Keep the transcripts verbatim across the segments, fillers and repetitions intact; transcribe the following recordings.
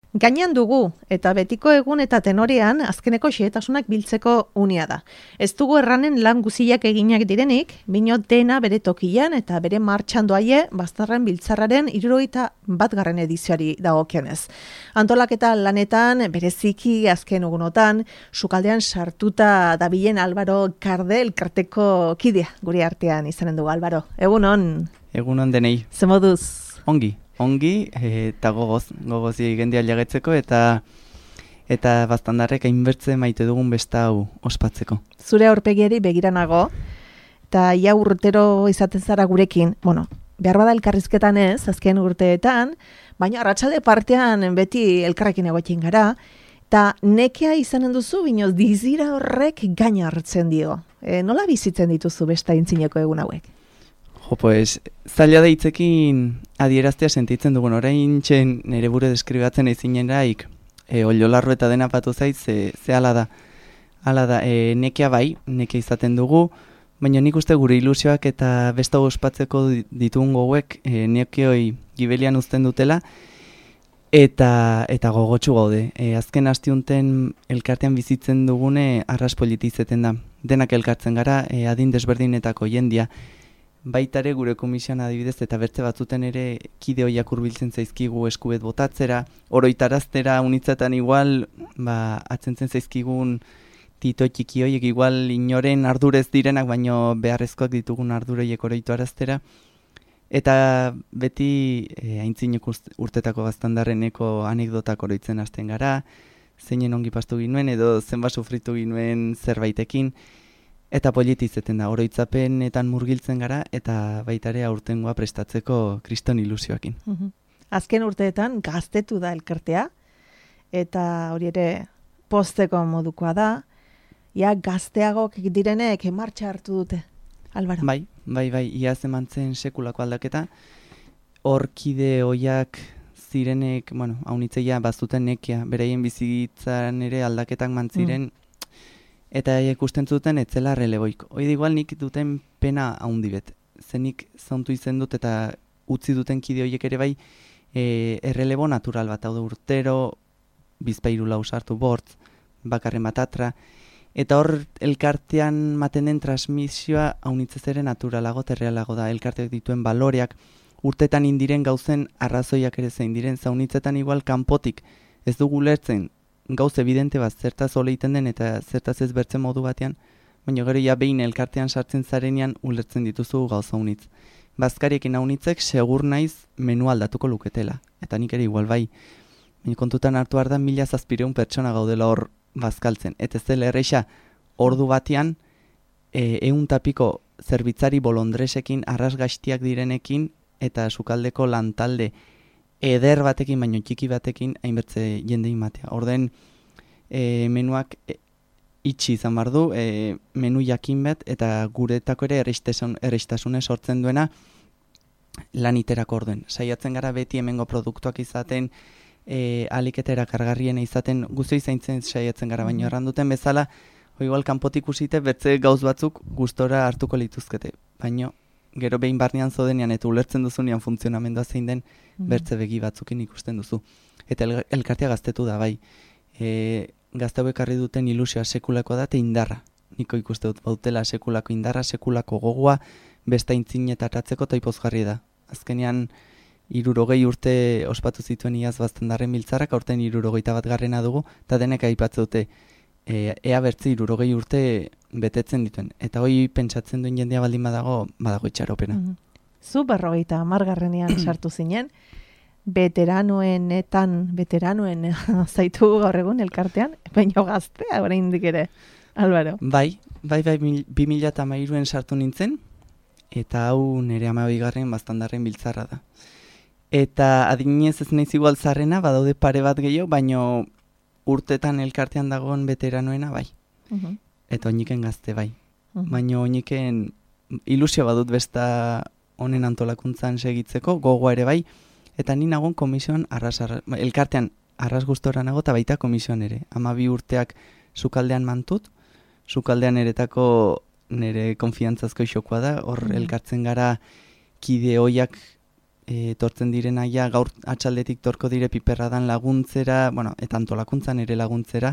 Gainean dugu, eta betiko egun eta tenorean azkeneko xehetasunak biltzeko unia da. Ez dugu erranen lan guziak eginak direnik, bino dena bere tokian eta bere martxan doaie bazterren biltzarraren hirurogeita batgarren edizioari dagokionez. Antolaketa lanetan, bereziki azken ugunotan, sukaldean sartuta dabilen Álvaro Karde elkarteko kidea gure artean izanen dugu. Álvaro, egunon? Egunon denei. Ze moduz? Ongi. Ongi eta gogoz, gogoz jendia jagetzeko eta eta baztandarrek hainbertze maite dugun besta hau ospatzeko. Zure aurpegiari begiranago, eta ia urtero izaten zara gurekin, bueno, behar bada elkarrizketan ez, azken urteetan, baina arratsalde partean beti elkarrekin egoekin gara, eta nekea izanen duzu, binoz dizira horrek gaina hartzen dio. E, nola bizitzen dituzu besta intzineko egun hauek? Jo, pues, zaila da hitzekin adieraztea sentitzen dugun, orain txen nire bure deskribatzen ezinen raik, e, oliolarro eta dena patu zait, ze, ze ala da. Ala da, e, nekea bai, nekea izaten dugu, baina nik uste gure ilusioak eta besta ospatzeko ditugun goguek e, nekeoi gibelian uzten dutela, eta eta gogotsu gaude. E, azken astiunten elkartean bizitzen dugune arras politi izeten da. Denak elkartzen gara, e, adin desberdinetako jendia, baitare gure komisioan adibidez eta bertze batzuten ere kide hoiak hurbiltzen zaizkigu eskubet botatzera, oroitaraztera unitzetan igual, ba, atzentzen zaizkigun tito txiki hoiek igual inoren ardurez direnak, baino beharrezkoak ditugun arduroiek oroitaraztera. Eta beti e, aintzinek urtetako gaztandarreneko anekdotak oroitzen hasten gara, zeinen ongi pastu ginuen edo zenbat sufritu ginuen zerbaitekin. Eta politi izeten da, oroitzapenetan murgiltzen gara, eta baitare aurtengoa prestatzeko kriston ilusioakin. Uhum. Azken urteetan gaztetu da elkartea, eta hori ere posteko modukoa da, ja gazteagok direnek martxa hartu dute, Álvaro. Bai, bai, bai, iaz eman zen sekulako aldaketa, hor kide hoiak zirenek, bueno, haunitzeia bazuten nekia, beraien bizitzan ere aldaketak mantziren, mm. Eta ikusten zuten etzela releboik. Hoi igual nik duten pena haundi bet. Zenik zauntu izen dut eta utzi duten kide horiek ere bai e, errelebo natural bat. Hau da urtero, bizpairu lau sartu bortz, bakarren bat atra. Eta hor elkartean maten den transmisioa haunitzez ere naturalago, terrealago da. Elkarteak dituen baloreak, urtetan indiren gauzen arrazoiak ere zein diren. Zaunitzetan igual kanpotik ez dugu lertzen, gauz evidente bat zertaz oleiten den eta zertaz ez bertzen modu batean, baina gero ja behin elkartean sartzen zarenean ulertzen dituzu gauza unitz. Bazkariekin haunitzek segur naiz menu aldatuko luketela, eta nik ere igual bai. Baina kontutan hartu behar da mila zazpireun pertsona gaudela hor bazkaltzen. Eta ez dela erreixa ordu batean e, eun tapiko zerbitzari bolondresekin arrasgaiztiak direnekin eta sukaldeko lantalde eder batekin, baino txiki batekin, hainbertze jende imatea. Orden, e, menuak e, itxi izan behar du, e, menu jakin bat, eta guretako ere erreistasune sortzen duena laniterako orduen. Saiatzen gara beti hemengo produktuak izaten, e, alik eta erakargarriena izaten, guzti zaintzen saiatzen gara, baino erranduten bezala, igual kanpotik usite, bertze gauz batzuk gustora hartuko lituzkete. Baino, gero behin barnean zodenean eta ulertzen duzunean funtzionamendua zein den, bertze begi batzukin ikusten duzu. Eta el, elkartea gaztetu da, bai. E, gazte hauek harri duten ilusioa sekulako da, eta indarra. Niko ikuste dut bautela sekulako indarra, sekulako gogoa, besta intzinetarratzeko eta ipozgarri da. Azkenean, hirurogei urte ospatu zituen iaz baztandarren biltzarrak, aurten hirurogeita bat garrena dugu, eta denek aipatze dute, e, ea bertzi hirurogei urte betetzen dituen. Eta hoi pentsatzen duen jendea baldin badago, badago itxaropena. Mm-hmm. Zu berrogeita hamargarrenean sartu zinen, veteranoenetan, veteranoen zaitu gaur egun elkartean, baina gaztea oraindik ere, Álvaro. Bai, bai, bai, bi mila eta hamairuen sartu nintzen, eta hau nire hamabigarren baztandarren biltzarra da. Eta adinez ez naiz igual zarrena, badaude pare bat gehiago, baina urtetan elkartean dagoen veteranoena bai. Uh-huh. Eta oiniken gazte bai. Uh-huh. Baina oiniken ilusio badut besta honen antolakuntzan segitzeko, gogoa ere bai, eta ni nagon komisioan arras, arras, elkartean arras gustora nago, eta baita komisioan ere. Hamabi urteak sukaldean mantut, sukaldean eretako nire konfiantzazko isokoa da, hor mm. elkartzen gara kide hoiak etortzen direna ja gaur atxaldetik torko dire piperradan laguntzera, bueno, eta antolakuntzan ere laguntzera,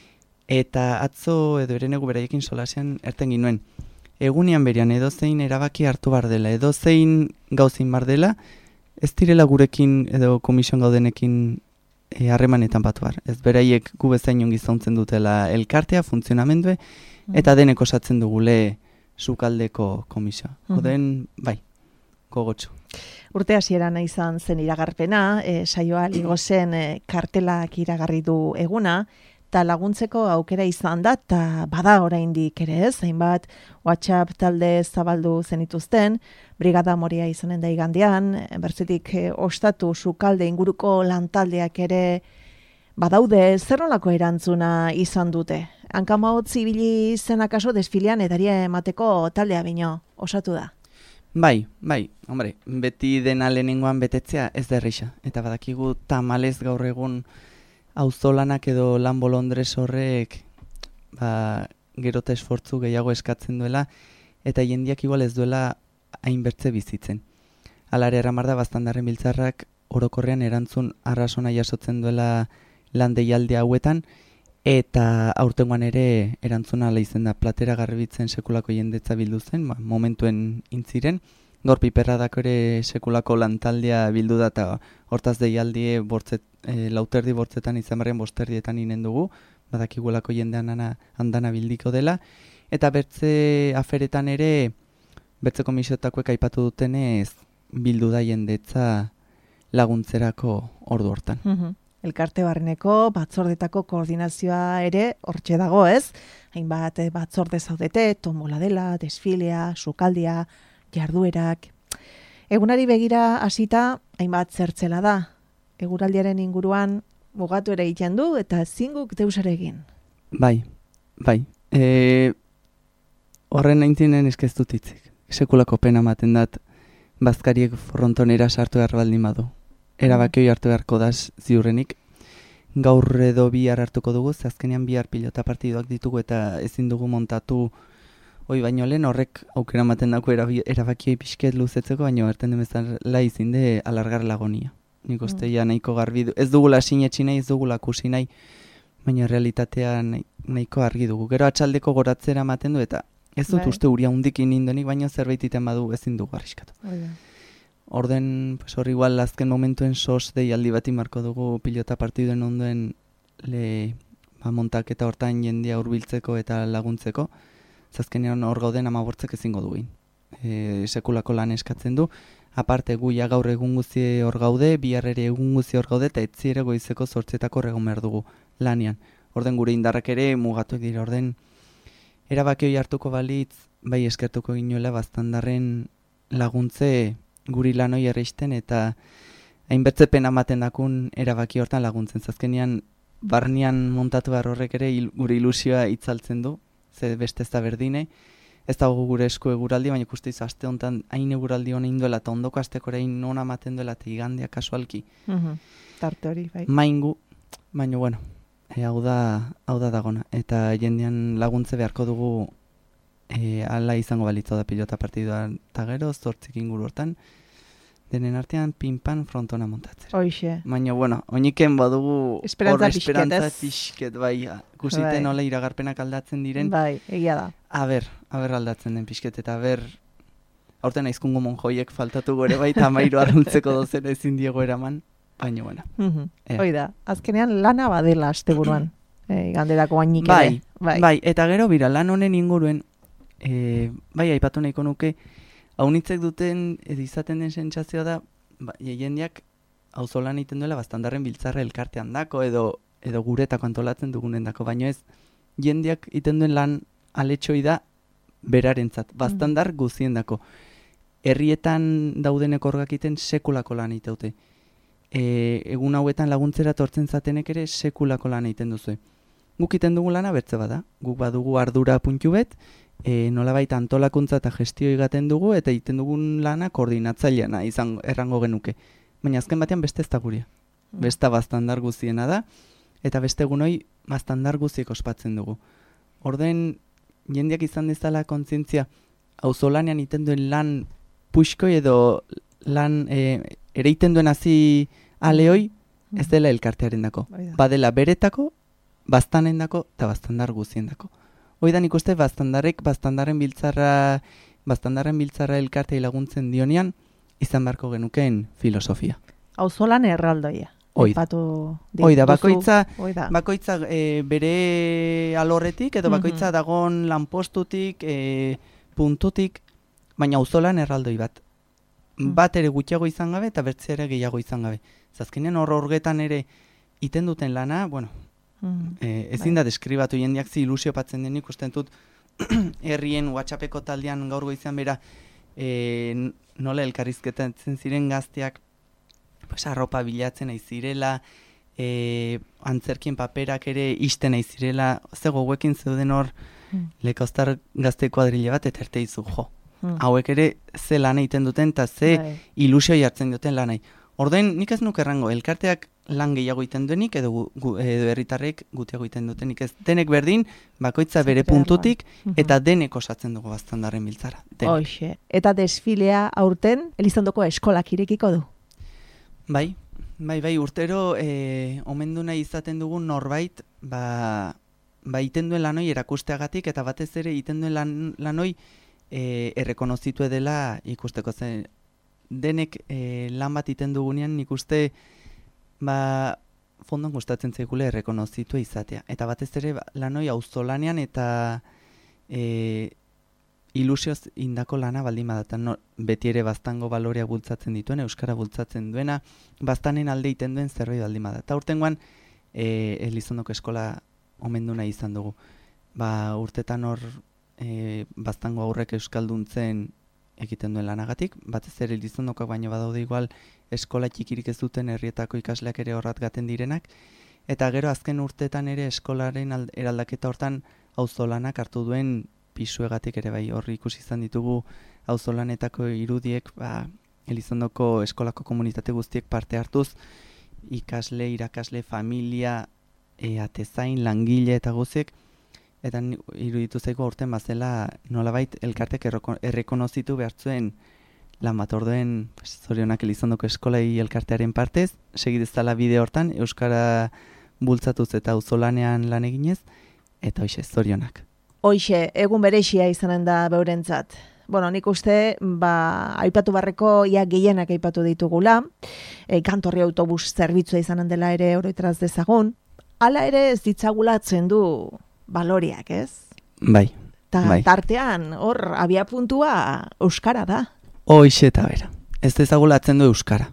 eta atzo edo erenegu beraiekin solasean erten ginuen. Egunean berean edozein erabaki hartu bar dela, edozein gauzin bar dela, ez direla gurekin edo komision gaudenekin harremanetan batu bar. Ez beraiek gu bezain ongi zauntzen dutela elkartea, funtzionamendue, eta denek osatzen dugule sukaldeko komisioa. Oden, bai, gogotsu. Urte hasieran izan zen iragarpena, e, saioa ligo zen e, kartelak iragarri du eguna, eta laguntzeko aukera izan da, eta bada oraindik ere ez, hainbat WhatsApp talde zabaldu zenituzten, Brigada Moria izanen da igandean, bertzetik e, ostatu sukalde inguruko lantaldeak ere badaude, zer nolako erantzuna izan dute? Hankamaot zibili zen akaso desfilean edaria emateko taldea bino, osatu da. Bai, bai, hombre, beti dena lehenengoan betetzea ez da erreixa. Eta badakigu tamalez gaur egun auzolanak edo lan bolondrez horrek ba, gerota esfortzu gehiago eskatzen duela, eta jendiak igual ez duela hainbertze bizitzen. Alare erramar da bastandarren biltzarrak orokorrean erantzun arrasona jasotzen duela lan deialde hauetan, eta aurtengoan ere erantzuna ala izen da platera garbitzen sekulako jendetza bildu zen, ba, momentuen intziren, gaur piperradako ere sekulako lantaldea bildu da, eta hortaz deialdie bortzet, e, lauterdi bortzetan izan barren bosterdietan inen dugu, badakigulako jendean ana, andana bildiko dela, eta bertze aferetan ere, bertze komisiotakoek aipatu dutenez, bildu da jendetza laguntzerako ordu hortan. Mm-hmm. Elkarte barreneko batzordetako koordinazioa ere hortxe dago, ez? Hainbat batzorde zaudete, tombola dela, desfilea, sukaldia, jarduerak. Egunari begira hasita hainbat zertzela da. Eguraldiaren inguruan mugatu ere egiten du eta zinguk deus ere egin. Bai, bai. E, horren naintinen eskeztut hitzik. Sekulako pena maten dat bazkariek frontonera sartu behar baldin badu. Erabakioi hartu beharko da ziurrenik. Gaur edo bihar hartuko dugu, ze azkenean bihar pilota partiduak ditugu eta ezin dugu montatu hoi baino lehen horrek aukera maten dako erabakioi pixket luzetzeko, baino erten demezala izin de alargar lagonia. Nik uste ja nahiko garbi du. Ez dugula sinetxi nahi, ez dugula kusi nahi, baina realitatea nahiko argi dugu. Gero atxaldeko goratzera maten du eta ez dut uste uria hundikin indonik, baina zerbait iten badu ezin dugu arriskatu. Orden, pues hor igual azken momentuen sos deialdi bat imarko dugu pilota partiduen ondoen le, ba, montaketa hortan jendia hurbiltzeko eta laguntzeko. Zazkenean hor gauden amabortzek ezingo duin. E, sekulako lan eskatzen du. Aparte gu ja gaur egun guzi hor gaude, bihar ere egun guzi hor gaude, eta etzi ere goizeko zortzetako regon behar dugu lanian. Orden gure indarrak ere mugatuak dira. Orden erabakioi hartuko balitz, bai eskertuko ginuela bastandarren laguntze guri lanoi erreisten eta hainbertze pena maten dakun erabaki hortan laguntzen. Zazkenean barnean montatu behar horrek ere il, gure ilusioa itzaltzen du, ze beste ez da berdine. Ez dago gure esku eguraldi, baina ikustiz aste honetan hain eguraldi hona induela eta ondoko asteko ere hain nona maten duela eta igandea kasualki. Mm-hmm. Tarte hori, bai. Maingu, baina bueno, e, hau da, hau da dagona. Eta jendean laguntze beharko dugu e, ala izango balitzo da pilota partidua eta gero, zortzik inguru hortan, denen artean pinpan frontona montatzera. Hoixe. Baina, bueno, oiniken badugu esperantza esperantza pixket, bai, kusiten nola iragarpenak aldatzen diren. Bai, egia da. A ber, a ber aldatzen den pixket, eta a ber, aurten aizkungo monjoiek faltatu gore bai, eta amairu arruntzeko dozen ezin diego eraman, baina, bueno. Mm-hmm. e. Hoi da, azkenean lana badela asteburuan, e, ganderako bainik bai, ere. Bai, bai, eta gero bira, lan honen inguruen, e, bai, aipatu nahiko nuke, haunitzek duten edo izaten den sentsazioa da, ba, jendeak auzolan egiten duela bastandarren biltzarra elkartean dako edo, edo guretako antolatzen dugunen dako, baina ez jendeak egiten duen lan aletxoi da berarentzat, bastandar guzien dako. Herrietan daudenek orgak egiten sekulako lan egiteute. E, egun hauetan laguntzera tortzen zatenek ere sekulako lan egiten duzu. Guk egiten dugu lana bertze bada, guk badugu ardura puntu bet, E, nolabait antolakuntza eta gestio egaten dugu eta egiten dugun lana koordinatzaileana izan errango genuke. Baina azken batean beste ez da guria. Besta bastandar guziena da eta beste egunoi bastandar guziek ospatzen dugu. Orden jendeak izan dezala kontzientzia auzolanean egiten duen lan puxkoi edo lan e, ereiten duen hazi aleoi, ez dela elkartearen dako. Badela beretako, baztanen dako, eta baztandar guzien dako. Hoidan ikuste baztandarek, baztandarren biltzarra, baztandarren biltzarra elkartei laguntzen dionean, izan beharko genukeen filosofia. Auzolan erraldoia. Oida, Oida bakoitza, Oida. bakoitza e, bere alorretik, edo bakoitza mm-hmm. dagon lanpostutik, e, puntutik, baina auzolan erraldoi bat. Mm. Bat ere gutxiago izan gabe, eta bertze ere gehiago izan gabe. Zazkenean hor horgetan ere iten duten lana, bueno, mm. e, ezin bai. da deskribatu jendeak zi ilusio patzen denik, usten dut herrien WhatsAppeko taldean gaur goizean bera, e, nola elkarrizketatzen ziren gazteak, pues arropa bilatzen nahi zirela, e, antzerkien paperak ere isten nahi zirela, ze goguekin zeuden hor mm. lekauztar gazte kuadrile bat, eta erte izu, jo. Mm. Hauek ere ze lan egiten duten, eta ze Bai. ilusio jartzen duten lanai. Orduan, nik ez nuke errango, elkarteak lan gehiago egiten duenik, edo, gu, gu, edo herritarrek gutiago egiten dutenik. Ez denek berdin, bakoitza bere puntutik, eta denek osatzen dugu baztandarren biltzara. Hoxe, eta desfilea aurten, Elizondoko eskolak irekiko du? Bai, bai, bai, urtero e, omendu nahi izaten dugun norbait, ba, ba iten duen lanoi erakusteagatik, eta batez ere iten duen lan, lanoi e, errekonozitu dela ikusteko zen. Denek e, lan bat iten dugunean nik uste ba, fondon gustatzen zaigule errekonozitu izatea. Eta batez ere ba, lanoi auzolanean eta e, ilusioz indako lana baldin badatan, no, beti ere baztango balorea bultzatzen dituen, euskara bultzatzen duena, baztanen alde iten duen zerbait baldin badatan. Eta urtengoan, e, Elizondoko eskola omendu nahi izan dugu. Ba, urtetan hor e, baztango aurrek euskalduntzen egiten duen lanagatik, batez ere Elizondokak baino badaude igual eskola txikirik ez duten herrietako ikasleak ere horrat gaten direnak, eta gero azken urtetan ere eskolaren eraldaketa hortan auzolanak hartu duen pisuegatik ere bai, horri ikusi izan ditugu auzolanetako irudiek, ba, Elizondoko eskolako komunitate guztiek parte hartuz, ikasle, irakasle, familia, e, atezain, langile eta guziek, eta iruditu zaiko urten bazela nolabait elkartek errekonozitu behartzuen lan bat. Orduen zorionak Elizondoko eskolai elkartearen partez, segidezala bide hortan, euskara bultzatuz eta auzolanean lan eginez, eta hoxe, zorionak. Hoxe, egun berexia izanen da beurentzat. Bueno, nik uste, ba, aipatu barreko ia gehienak aipatu ditugula, e, kantorri autobus zerbitzua izanen dela ere oroitraz dezagun, hala ere ez ditzagulatzen du baloriak, ez? Bai, Ta, bai. Tartean, hor, abia puntua euskara da. Hoxe eta bera, ez dezagulatzen du euskara.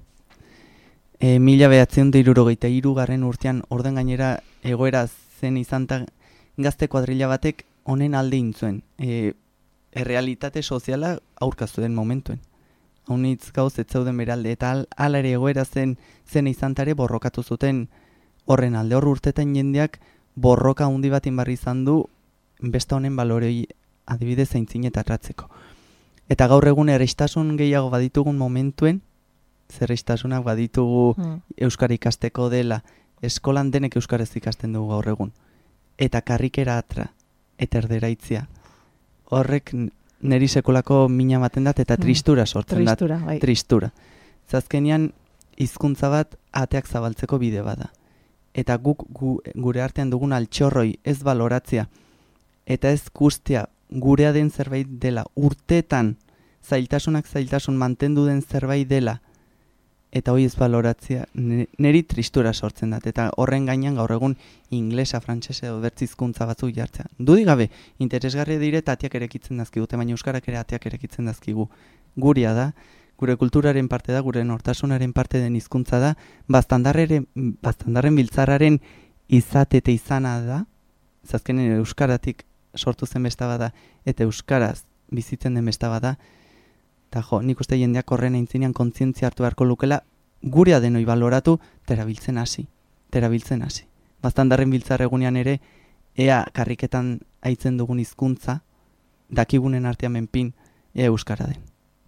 E, mila behatzen da irurogeita irugarren urtean, orden gainera egoera zen izan gazte kuadrilla batek honen alde intzuen. E, errealitate soziala aurkaztu den momentuen. Haunitz gauz ez zauden beralde, eta al, ala ere egoera zen zen izantare borrokatu zuten horren alde. Hor urtetan jendeak borroka handi bat inbarri izan du beste honen balorei adibidez zaintzin eta atratzeko. Eta gaur egun erreistasun gehiago baditugun momentuen, zerreistasunak baditugu hmm. euskara ikasteko dela, eskolan denek euskaraz ikasten dugu gaur egun. Eta karrikera atra, eta erderaitzia. Horrek neri sekolako mina maten dat, eta tristura sortzen dat. Tristura, bai. Tristura. Zazkenian hizkuntza bat ateak zabaltzeko bide bada. Eta guk gu, gure artean dugun altxorroi ez baloratzea, eta ez guztia gurea den zerbait dela, urtetan zailtasunak zailtasun mantendu den zerbait dela, eta hoi ez baloratzea, neri tristura sortzen dat, eta horren gainean gaur egun inglesa, frantsesa edo bertz hizkuntza batzuk jartzea. Dudik gabe, interesgarria dire eta atiak erekitzen dazkigute, baina euskarak ere atiak erekitzen dazkigu. Guria da, gure kulturaren parte da, gure nortasunaren parte den hizkuntza da, baztandarren, baztandarren biltzararen izate eta izana da, zazkenen euskaratik sortu zen besta bada, eta euskaraz bizitzen den besta bada, eta jo, nik uste jendeak horren aintzinean kontzientzia hartu beharko lukela, gurea denoi baloratu, terabiltzen hasi, terabiltzen hasi. Baztandarren biltzar egunean ere, ea karriketan aitzen dugun hizkuntza, dakigunen artean menpin, ea euskara den.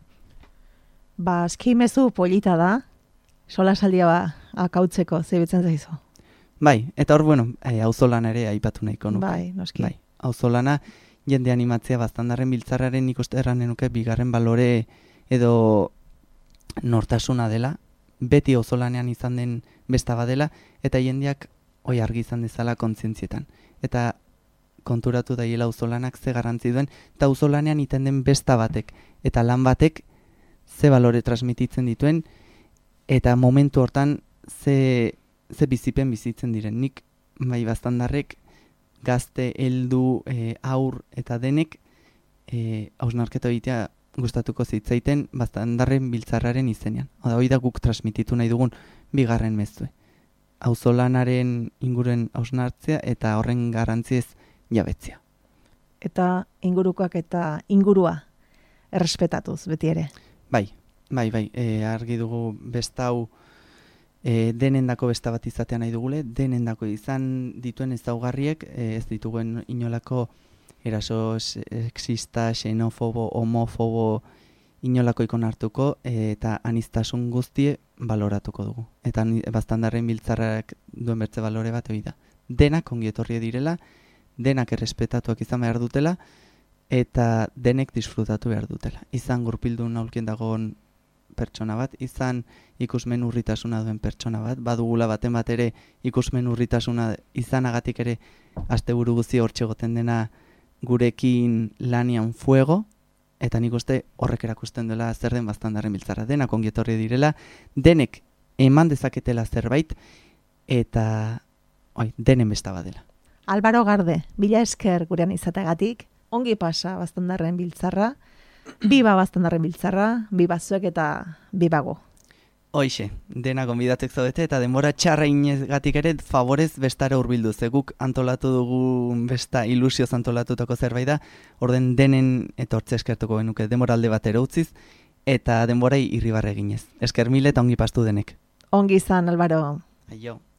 Ba, eskimezu polita da, sola saldia ba, akautzeko, zeibitzen zaizu. Bai, eta hor, bueno, e, auzolan ere aipatu nahiko nuke. Bai, noski. Bai, auzolana, jende animatzea baztandarren biltzarraren nik uste erranen nuke bigarren balore edo nortasuna dela, beti auzolanean izan den besta badela, eta jendeak oi argi izan dezala kontzientzietan. Eta konturatu daiela auzolanak ze garrantzi duen, eta auzolanean iten den besta batek, eta lan batek ze balore transmititzen dituen, eta momentu hortan ze, ze bizipen bizitzen diren. Nik, bai baztandarrek, gazte, heldu, e, aur eta denek, e, hausnarketa egitea gustatuko zitzaiten baztandarren biltzarraren izenean. Oda, hori da guk transmititu nahi dugun bigarren mezue. Auzolanaren inguren hausnartzea eta horren garrantziez jabetzea. Eta ingurukoak eta ingurua errespetatuz beti ere. Bai, bai, bai, e, argi dugu besta hau e, denendako besta bat izatea nahi dugule, denendako izan dituen ezaugarriek e, ez dituguen inolako eraso sexista, xenofobo, homofobo inolako ikon hartuko e, eta aniztasun guztie baloratuko dugu. Eta baztandarren biltzarrak duen bertze balore bat hori da. Denak ongi etorri direla, denak errespetatuak izan behar dutela, eta denek disfrutatu behar dutela. Izan gurpildun aulkien dagoen pertsona bat, izan ikusmen urritasuna duen pertsona bat, badugula baten bat ere ikusmen urritasuna izanagatik ere asteburu guzti hortxe goten dena gurekin lanian fuego, eta nik uste horrek erakusten dela zer den baztandarren biltzarra. Denak ongi etorri direla, denek eman dezaketela zerbait, eta oi, denen besta badela. Álvaro Garde, mila esker gurean izategatik, ongi pasa baztandarren biltzarra, biba baztandarren biltzarra, biba zuek eta bibago. Hoixe, dena gonbidatzek zaudete eta denbora txarra inezgatik ere favorez bestara hurbildu. Ze guk antolatu dugu besta ilusioz antolatutako zerbait da, orden denen etortze eskertuko genuke denbora alde batera utziz eta denborai irribarre eginez. Esker mil eta ongi pastu denek. Ongi izan, Álvaro. Aio.